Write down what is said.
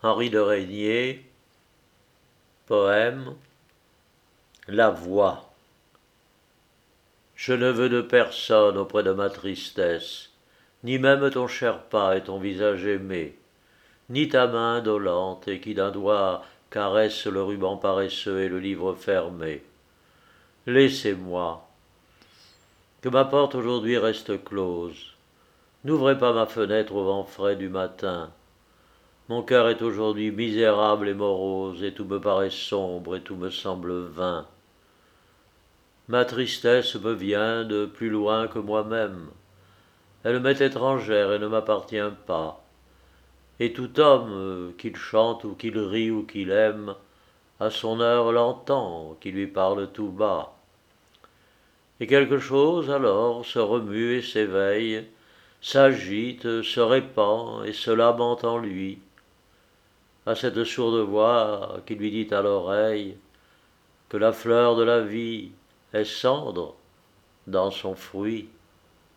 Henri de Régnier, poème La voix. Je ne veux de personne auprès de ma tristesse, ni même ton cher pas et ton visage aimé, ni ta main dolente et qui d'un doigt caresse le ruban paresseux et le livre fermé. Laissez-moi, que ma porte aujourd'hui reste close. N'ouvrez pas ma fenêtre au vent frais du matin. Mon cœur est aujourd'hui misérable et morose, et tout me paraît sombre, et tout me semble vain. Ma tristesse me vient de plus loin que moi-même. Elle m'est étrangère et ne m'appartient pas. Et tout homme, qu'il chante ou qu'il rie ou qu'il aime, à son heure l'entend, qui lui parle tout bas. Et quelque chose alors se remue et s'éveille, s'agite, se répand et se lamente en lui, à cette sourde voix qui lui dit à l'oreille que la fleur de la vie est cendre dans son fruit.